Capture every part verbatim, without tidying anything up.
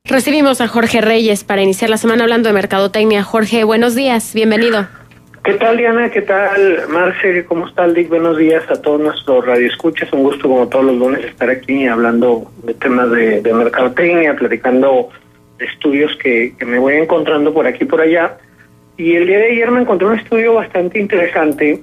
Recibimos a Jorge Reyes para iniciar la semana hablando de mercadotecnia. Jorge, buenos días, bienvenido. ¿Qué tal, Diana? ¿Qué tal, Marce? ¿Cómo está, Dick? Buenos días a todos nuestros radioescuchas. Un gusto, como todos los lunes, estar aquí hablando de temas de, de mercadotecnia, platicando de estudios que, que me voy encontrando por aquí y por allá. Y el día de ayer me encontré un estudio bastante interesante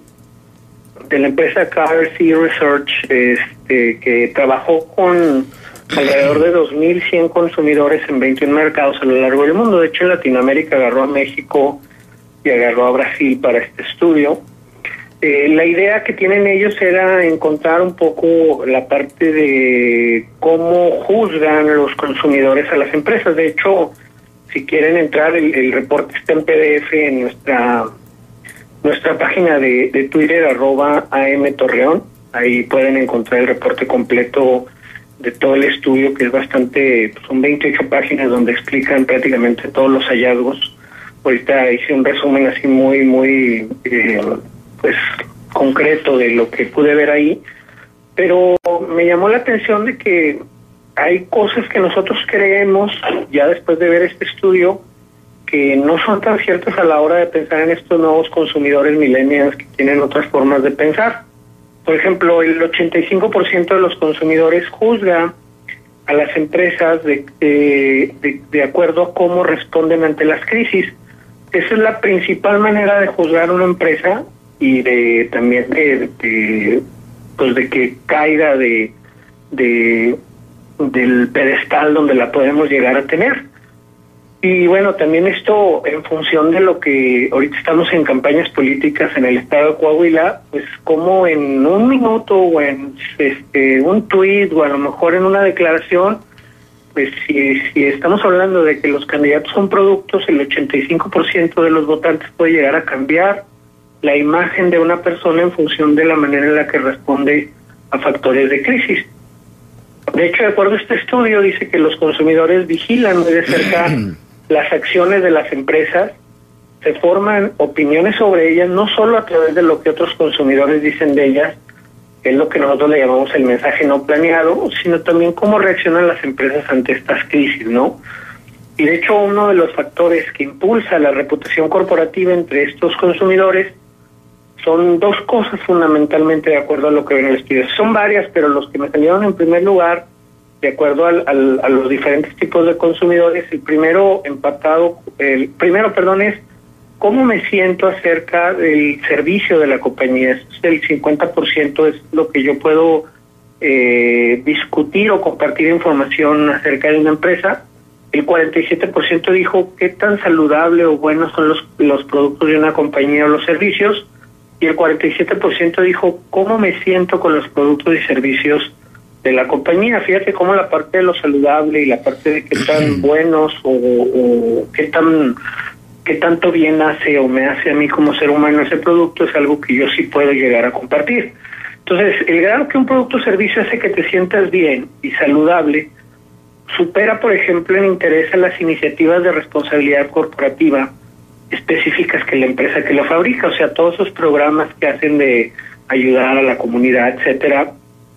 de la empresa K R C Research, este, que trabajó con alrededor de dos mil cien consumidores en veintiún mercados a lo largo del mundo. De hecho, en Latinoamérica agarró a México y agarró a Brasil para este estudio. Eh, la idea que tienen ellos era encontrar un poco la parte de cómo juzgan los consumidores a las empresas. De hecho, si quieren entrar, el, el reporte está en P D F en nuestra nuestra página de, de Twitter, arroba amtorreón. Ahí pueden encontrar el reporte completo de todo el estudio, que es bastante, son veintiocho páginas donde explican prácticamente todos los hallazgos. Ahorita hice un resumen así muy, muy, eh, pues, concreto de lo que pude ver ahí, pero me llamó la atención de que hay cosas que nosotros creemos, ya después de ver este estudio, que no son tan ciertas a la hora de pensar en estos nuevos consumidores millennials que tienen otras formas de pensar. Por ejemplo, el ochenta y cinco por ciento de los consumidores juzga a las empresas de, de, de, de acuerdo a cómo responden ante las crisis. Esa es la principal manera de juzgar una empresa y de también de, de pues de que caiga de, de del pedestal donde la podemos llegar a tener. Y bueno, también esto en función de lo que ahorita estamos en campañas políticas en el estado de Coahuila, pues como en un minuto o en este un tuit o a lo mejor en una declaración, pues si, si estamos hablando de que los candidatos son productos, el ochenta y cinco por ciento de los votantes puede llegar a cambiar la imagen de una persona en función de la manera en la que responde a factores de crisis. De hecho, de acuerdo a este estudio, dice que los consumidores vigilan muy de cerca las acciones de las empresas, se forman opiniones sobre ellas, no solo a través de lo que otros consumidores dicen de ellas, que es lo que nosotros le llamamos el mensaje no planeado, sino también cómo reaccionan las empresas ante estas crisis, ¿no? Y de hecho, uno de los factores que impulsa la reputación corporativa entre estos consumidores son dos cosas fundamentalmente, de acuerdo a lo que ven en el estudio. Son varias, pero los que me salieron en primer lugar, de acuerdo al, al, a los diferentes tipos de consumidores, el primero empatado, el primero, perdón, es cómo me siento acerca del servicio de la compañía. El cincuenta por ciento es lo que yo puedo eh, discutir o compartir información acerca de una empresa. El cuarenta y siete por ciento dijo qué tan saludable o buenos son los, los productos de una compañía o los servicios. Y el cuarenta y siete por ciento dijo cómo me siento con los productos y servicios de la compañía. Fíjate cómo la parte de lo saludable y la parte de qué tan buenos o, o qué tan qué tanto bien hace o me hace a mí como ser humano ese producto es algo que yo sí puedo llegar a compartir. Entonces, el grado que un producto o servicio hace que te sientas bien y saludable supera, por ejemplo, en interés a las iniciativas de responsabilidad corporativa específicas que la empresa que lo fabrica, o sea, todos esos programas que hacen de ayudar a la comunidad, etcétera.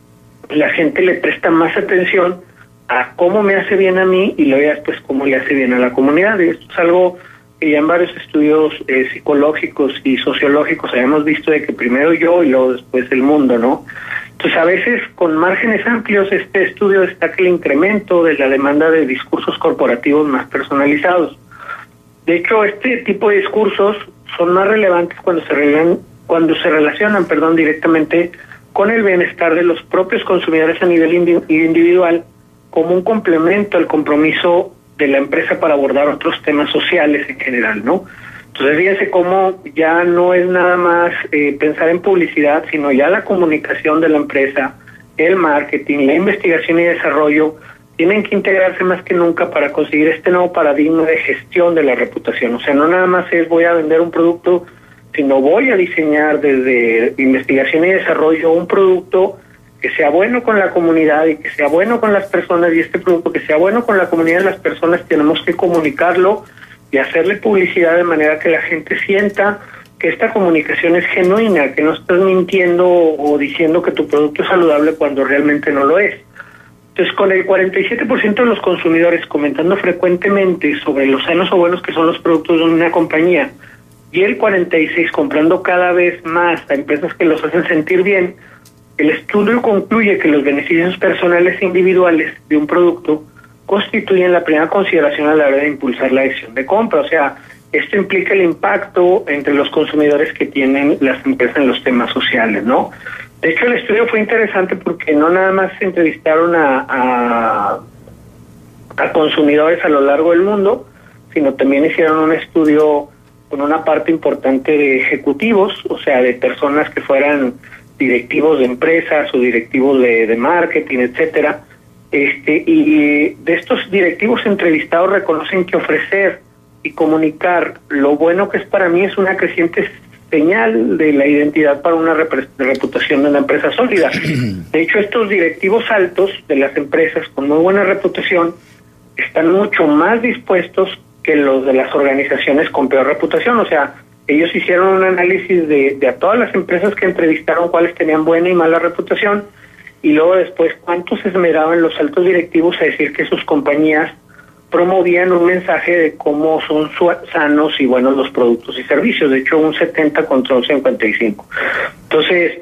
La gente le presta más atención a cómo me hace bien a mí y luego después cómo le hace bien a la comunidad. Y esto es algo que ya en varios estudios eh, psicológicos y sociológicos habíamos visto de que primero yo y luego después el mundo, ¿no? Entonces, a veces con márgenes amplios este estudio destaca el incremento de la demanda de discursos corporativos más personalizados. De hecho, este tipo de discursos son más relevantes cuando se relacionan, cuando se relacionan, perdón, directamente con el bienestar de los propios consumidores a nivel individual, como un complemento al compromiso de la empresa para abordar otros temas sociales en general, ¿no? Entonces, fíjense cómo ya no es nada más eh, pensar en publicidad, sino ya la comunicación de la empresa, el marketing, la investigación y desarrollo, tienen que integrarse más que nunca para conseguir este nuevo paradigma de gestión de la reputación. O sea, no nada más es voy a vender un producto, sino voy a diseñar desde investigación y desarrollo un producto que sea bueno con la comunidad y que sea bueno con las personas, y este producto que sea bueno con la comunidad de las personas tenemos que comunicarlo y hacerle publicidad de manera que la gente sienta que esta comunicación es genuina, que no estás mintiendo o diciendo que tu producto es saludable cuando realmente no lo es. Entonces, con el cuarenta y siete por ciento de los consumidores comentando frecuentemente sobre los sanos o buenos que son los productos de una compañía, y el cuarenta y seis por ciento comprando cada vez más a empresas que los hacen sentir bien, el estudio concluye que los beneficios personales e individuales de un producto constituyen la primera consideración a la hora de impulsar la decisión de compra. O sea, esto implica el impacto entre los consumidores que tienen las empresas en los temas sociales, ¿no? De hecho, el estudio fue interesante porque no nada más se entrevistaron a, a, a consumidores a lo largo del mundo, sino también hicieron un estudio con una parte importante de ejecutivos, o sea, de personas que fueran directivos de empresas o directivos de, de marketing, etcétera. Este, y de estos directivos entrevistados reconocen que ofrecer y comunicar lo bueno que es para mí es una creciente señal de la identidad para una rep- reputación de una empresa sólida. De hecho, estos directivos altos de las empresas con muy buena reputación están mucho más dispuestos que los de las organizaciones con peor reputación. O sea, ellos hicieron un análisis de, de a todas las empresas que entrevistaron cuáles tenían buena y mala reputación, y luego después cuántos se esmeraban los altos directivos a decir que sus compañías promovían un mensaje de cómo son su- sanos y buenos los productos y servicios. De hecho, un setenta contra un cincuenta y cinco. Entonces,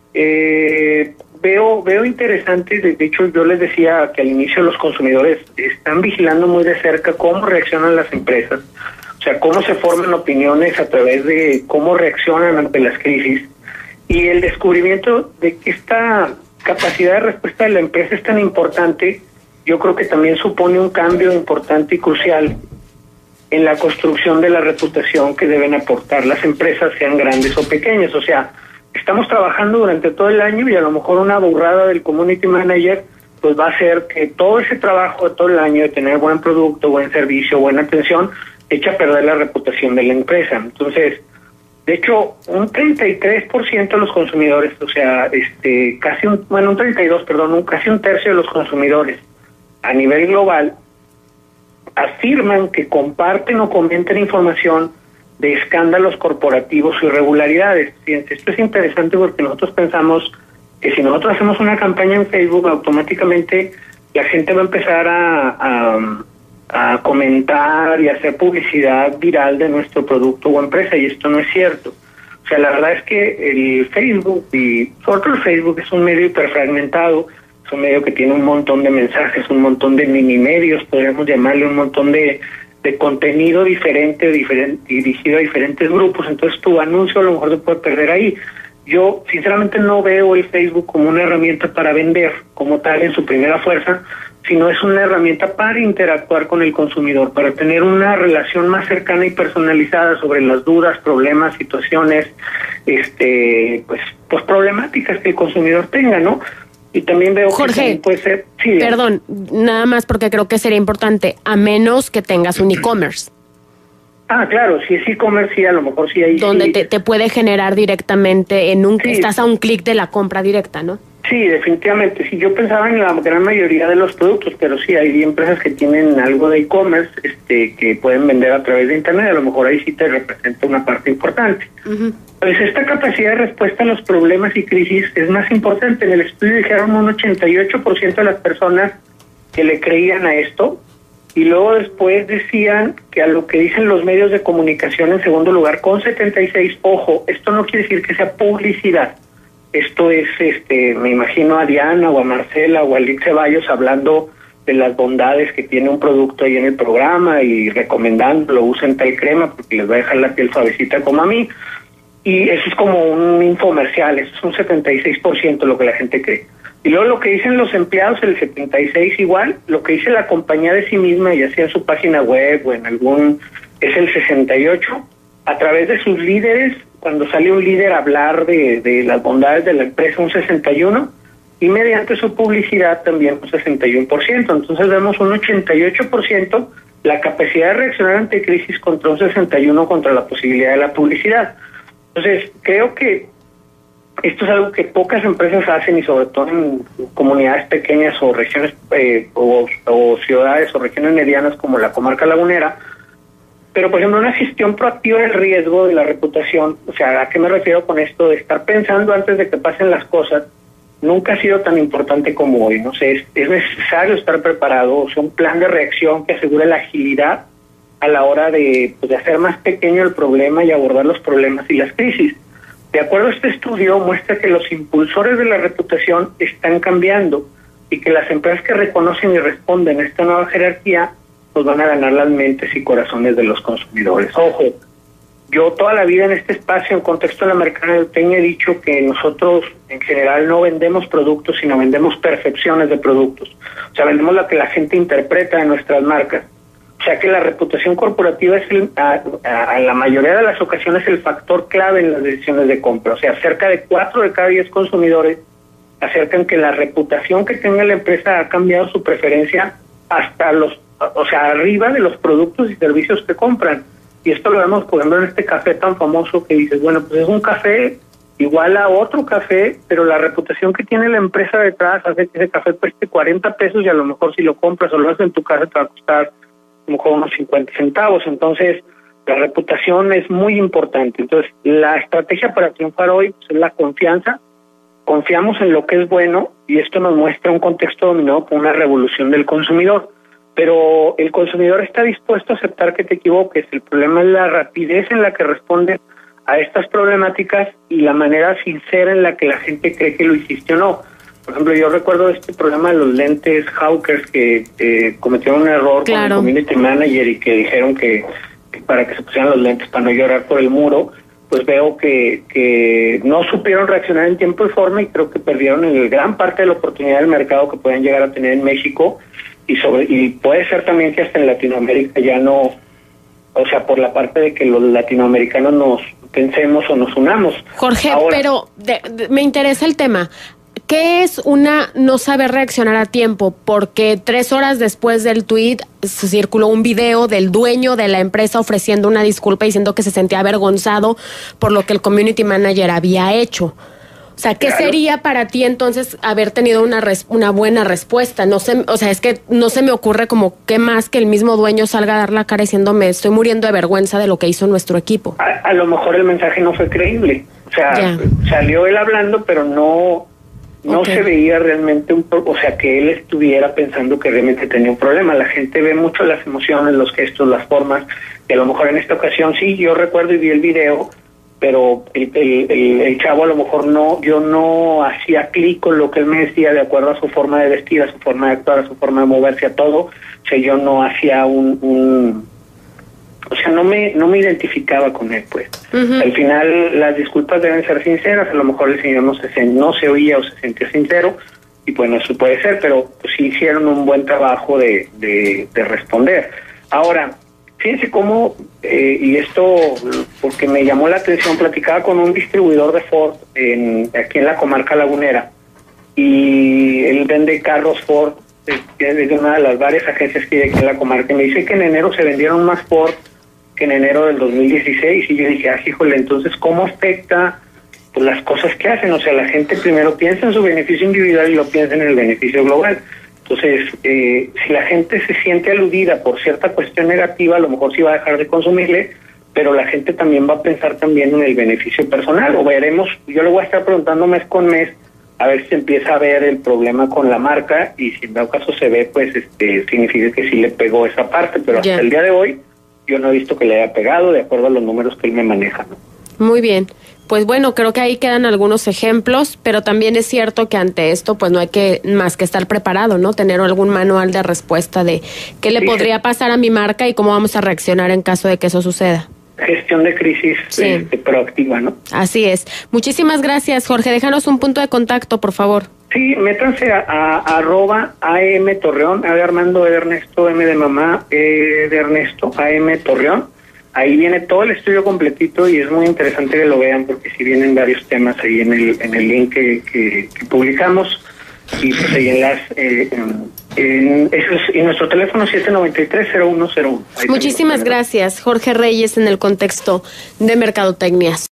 eh, veo veo interesante. De, de hecho, yo les decía que al inicio los consumidores están vigilando muy de cerca cómo reaccionan las empresas, o sea, cómo se forman opiniones a través de cómo reaccionan ante las crisis, y el descubrimiento de que esta capacidad de respuesta de la empresa es tan importante. Yo creo que también supone un cambio importante y crucial en la construcción de la reputación que deben aportar las empresas, sean grandes o pequeñas. O sea, estamos trabajando durante todo el año y a lo mejor una burrada del community manager pues va a hacer que todo ese trabajo de todo el año de tener buen producto, buen servicio, buena atención, echa a perder la reputación de la empresa. Entonces, de hecho, un treinta y tres por ciento de los consumidores, o sea, este casi un, bueno, un treinta y dos, perdón, un, casi un tercio de los consumidores a nivel global afirman que comparten o comentan información de escándalos corporativos o irregularidades. Fíjense, esto es interesante porque nosotros pensamos que si nosotros hacemos una campaña en Facebook, automáticamente la gente va a empezar a, a, a comentar y a hacer publicidad viral de nuestro producto o empresa, y esto no es cierto. O sea, la verdad es que el Facebook, y sobre todo el Facebook, es un medio hiperfragmentado. Es un medio que tiene un montón de mensajes, un montón de mini medios, podríamos llamarle, un montón de, de contenido diferente, diferente, dirigido a diferentes grupos. Entonces tu anuncio a lo mejor te puede perder ahí. Yo sinceramente no veo el Facebook como una herramienta para vender como tal en su primera fuerza, sino es una herramienta para interactuar con el consumidor, para tener una relación más cercana y personalizada sobre las dudas, problemas, situaciones, este, pues, pues problemáticas que el consumidor tenga, ¿no? Y también veo Jorge, que también puede ser... Sí, perdón, nada más porque creo que sería importante, a menos que tengas un e-commerce. Ah, claro, si es e-commerce, sí, a lo mejor sí hay... Donde sí. te, te puede generar directamente, en un Sí. estás a un clic de la compra directa, ¿no? Sí, definitivamente. Sí, yo pensaba en la gran mayoría de los productos, pero sí hay empresas que tienen algo de e-commerce, este, que pueden vender a través de internet. A lo mejor ahí sí te representa una parte importante. Uh-huh. Pues esta capacidad de respuesta a los problemas y crisis es más importante. En el estudio dijeron un ochenta y ocho por ciento de las personas que le creían a esto, y luego después decían que a lo que dicen los medios de comunicación en segundo lugar, con setenta y seis, ojo, esto no quiere decir que sea publicidad. Esto es, este, me imagino a Diana o a Marcela o a Lick Ceballos hablando de las bondades que tiene un producto ahí en el programa y recomendándolo, usen tal crema porque les va a dejar la piel suavecita como a mí. Y eso es como un infomercial, eso es un setenta y seis por ciento lo que la gente cree. Y luego lo que dicen los empleados, el setenta y seis igual, lo que dice la compañía de sí misma, ya sea en su página web o en algún, es el sesenta y ocho, a través de sus líderes. Cuando sale un líder a hablar de, de las bondades de la empresa, un sesenta y uno, y mediante su publicidad también un sesenta y uno por ciento. Entonces vemos un ochenta y ocho por ciento la capacidad de reaccionar ante crisis contra un sesenta y uno por ciento contra la posibilidad de la publicidad. Entonces creo que esto es algo que pocas empresas hacen, y sobre todo en comunidades pequeñas o regiones eh, o, o ciudades o regiones medianas como la comarca lagunera. Pero, por ejemplo, una gestión proactiva del riesgo de la reputación, o sea, ¿a qué me refiero con esto? De estar pensando antes de que pasen las cosas, nunca ha sido tan importante como hoy. No sé, es, es necesario estar preparado, o sea, un plan de reacción que asegure la agilidad a la hora de, pues, de hacer más pequeño el problema y abordar los problemas y las crisis. De acuerdo a este estudio, muestra que los impulsores de la reputación están cambiando y que las empresas que reconocen y responden a esta nueva jerarquía pues van a ganar las mentes y corazones de los consumidores. Ojo, yo toda la vida en este espacio, en contexto de la mercadotecnia, he dicho que nosotros en general no vendemos productos, sino vendemos percepciones de productos. O sea, vendemos lo que la gente interpreta de nuestras marcas. O sea que la reputación corporativa es el, a, a, a la mayoría de las ocasiones el factor clave en las decisiones de compra. O sea, cerca de cuatro de cada diez consumidores acercan que la reputación que tenga la empresa ha cambiado su preferencia hasta los, o sea, arriba de los productos y servicios que compran. Y esto lo vemos, por ejemplo, en este café tan famoso que dices, bueno, pues es un café igual a otro café, pero la reputación que tiene la empresa detrás hace que ese café cueste cuarenta pesos y a lo mejor si lo compras o lo haces en tu casa te va a costar a lo mejor unos cincuenta centavos. Entonces, la reputación es muy importante. Entonces, la estrategia para triunfar hoy pues, es la confianza. Confiamos en lo que es bueno y esto nos muestra un contexto dominado por una revolución del consumidor. Pero el consumidor está dispuesto a aceptar que te equivoques. El problema es la rapidez en la que respondes a estas problemáticas y la manera sincera en la que la gente cree que lo hiciste o no. Por ejemplo, yo recuerdo este problema de los lentes Hawkers que eh, cometieron un error claro. con el community manager y que dijeron que, que para que se pusieran los lentes para no llorar por el muro, pues veo que, que no supieron reaccionar en tiempo y forma y creo que perdieron el gran parte de la oportunidad del mercado que pueden llegar a tener en México. Y sobre y puede ser también que hasta en Latinoamérica ya no, o sea, por la parte de que los latinoamericanos nos pensemos o nos unamos. Jorge, Ahora, pero de, de, me interesa el tema. ¿Qué es una no saber reaccionar a tiempo? Porque tres horas después del tuit circuló un video del dueño de la empresa ofreciendo una disculpa diciendo que se sentía avergonzado por lo que el community manager había hecho. O sea, ¿qué claro. sería para ti entonces haber tenido una res, una buena respuesta? No sé, o sea, es que no se me ocurre como qué más que el mismo dueño salga a dar la cara diciéndome estoy muriendo de vergüenza de lo que hizo nuestro equipo. A, a lo mejor el mensaje no fue creíble. O sea, ya. salió él hablando, pero no no okay. se veía realmente un, o sea, que él estuviera pensando que realmente tenía un problema. La gente ve mucho las emociones, los gestos, las formas, y a lo mejor en esta ocasión sí, yo recuerdo y vi el video, pero el, el, el, el chavo a lo mejor no, yo no hacía clic con lo que él me decía de acuerdo a su forma de vestir, a su forma de actuar, a su forma de moverse, a todo. O sea, yo no hacía un, un o sea, no me no me identificaba con él, pues. Uh-huh. Al final las disculpas deben ser sinceras, a lo mejor el señor no se no se oía o se sentía sincero, y bueno, eso puede ser, pero pues, sí hicieron un buen trabajo de, de, de responder. Ahora, fíjense cómo, eh, y esto porque me llamó la atención, platicaba con un distribuidor de Ford en, aquí en la comarca lagunera, y él vende carros Ford, es de una de las varias agencias que hay aquí en la comarca, y me dice que en enero se vendieron más Ford que en enero del dos mil dieciséis, y yo dije, ah, híjole, entonces, ¿cómo afecta pues, las cosas que hacen? O sea, la gente primero piensa en su beneficio individual y lo piensa en el beneficio global. Entonces, eh, si la gente se siente aludida por cierta cuestión negativa, a lo mejor sí va a dejar de consumirle, pero la gente también va a pensar también en el beneficio personal, o veremos, yo le voy a estar preguntando mes con mes, a ver si se empieza a ver el problema con la marca, y si en dado caso se ve, pues este significa que sí le pegó esa parte, pero yeah. hasta el día de hoy, yo no he visto que le haya pegado de acuerdo a los números que él me maneja, ¿no? Muy bien. Pues bueno, creo que ahí quedan algunos ejemplos, pero también es cierto que ante esto pues no hay que más que estar preparado, ¿no? Tener algún manual de respuesta de qué le sí, podría pasar a mi marca y cómo vamos a reaccionar en caso de que eso suceda. Gestión de crisis sí. este, proactiva, ¿no? Así es. Muchísimas gracias, Jorge. Déjanos un punto de contacto, por favor. Sí, métanse a, a, a arroba A M Torreón, A de Armando, E de Ernesto, M de mamá, E de Ernesto, A M Torreón. Ahí viene todo el estudio completito y es muy interesante que lo vean porque sí vienen varios temas ahí en el en el link que, que, que publicamos y pues ahí en las eh, en, en, eso es, y nuestro teléfono siete noventa y tres, cero uno cero uno. Muchísimas gracias, Jorge Reyes, en el contexto de Mercadotecnia.